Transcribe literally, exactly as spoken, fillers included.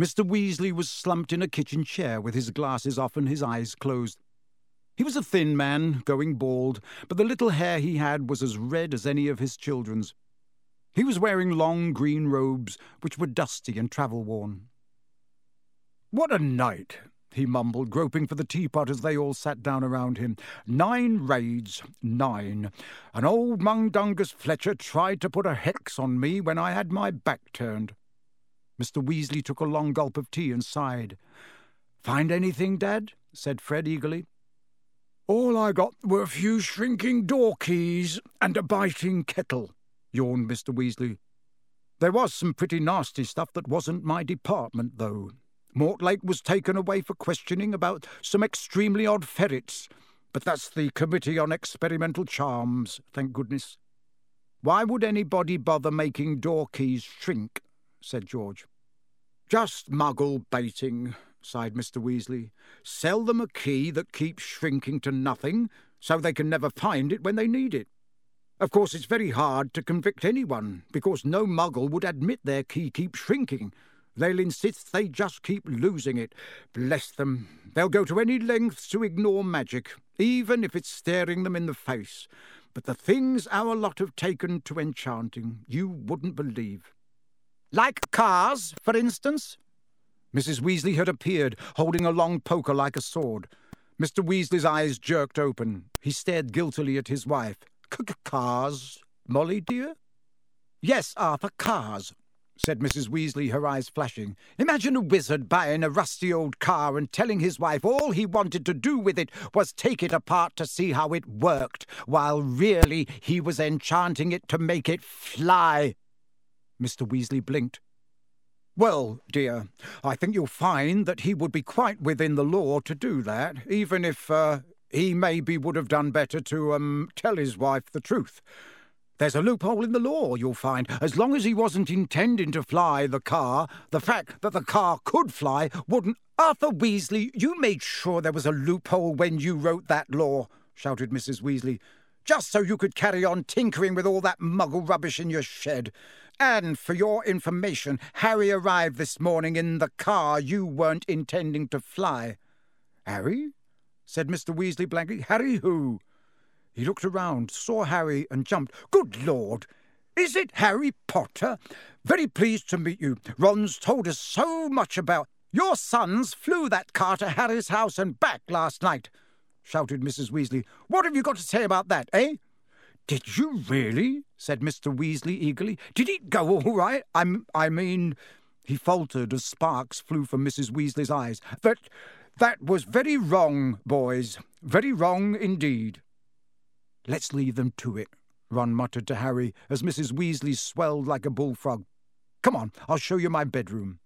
Mister Weasley was slumped in a kitchen chair with his glasses off and his eyes closed. He was a thin man, going bald, but the little hair he had was as red as any of his children's. He was wearing long green robes, which were dusty and travel-worn. "What a night!" he mumbled, groping for the teapot as they all sat down around him. "Nine raids, nine. And old Mundungus Fletcher tried to put a hex on me when I had my back turned." Mister Weasley took a long gulp of tea and sighed. "Find anything, Dad?" said Fred eagerly. "All I got were a few shrinking door keys and a biting kettle," yawned Mister Weasley. "There was some pretty nasty stuff that wasn't my department, though. Mortlake was taken away for questioning about some extremely odd ferrets, but that's the Committee on Experimental Charms, thank goodness." "Why would anybody bother making door keys shrink?" said George. "Just muggle baiting," sighed Mister Weasley. "Sell them a key that keeps shrinking to nothing, so they can never find it when they need it. Of course, it's very hard to convict anyone, because no muggle would admit their key keeps shrinking. They'll insist they just keep losing it. Bless them. They'll go to any lengths to ignore magic, even if it's staring them in the face. But the things our lot have taken to enchanting, you wouldn't believe." "Like cars, for instance?" Missus Weasley had appeared, holding a long poker like a sword. Mister Weasley's eyes jerked open. He stared guiltily at his wife. "C-c-cars, Molly, dear?" "Yes, Arthur, cars," said Missus Weasley, her eyes flashing. "Imagine a wizard buying a rusty old car and telling his wife all he wanted to do with it was take it apart to see how it worked, while really he was enchanting it to make it fly." Mister Weasley blinked. "Well, dear, I think you'll find that he would be quite within the law to do that, even if uh, he maybe would have done better to um tell his wife the truth. There's a loophole in the law, you'll find. As long as he wasn't intending to fly the car, the fact that the car could fly wouldn't—" "Arthur Weasley, you made sure there was a loophole when you wrote that law," shouted Missus Weasley, "just so you could carry on tinkering with all that muggle rubbish in your shed. And for your information, Harry arrived this morning in the car you weren't intending to fly." "Harry?" said Mister Weasley blankly. "Harry who?" He looked around, saw Harry, and jumped. "Good Lord! Is it Harry Potter? Very pleased to meet you. Ron's told us so much about—" "Your sons flew that car to Harry's house and back last night," shouted Missus Weasley. "What have you got to say about that, eh?" "Did you really?" said Mister Weasley eagerly. "Did it go all right? I'm, I mean—" He faltered as sparks flew from Missus Weasley's eyes. "That, that was very wrong, boys. Very wrong indeed." "Let's leave them to it," Ron muttered to Harry as Missus Weasley swelled like a bullfrog. "Come on, I'll show you my bedroom."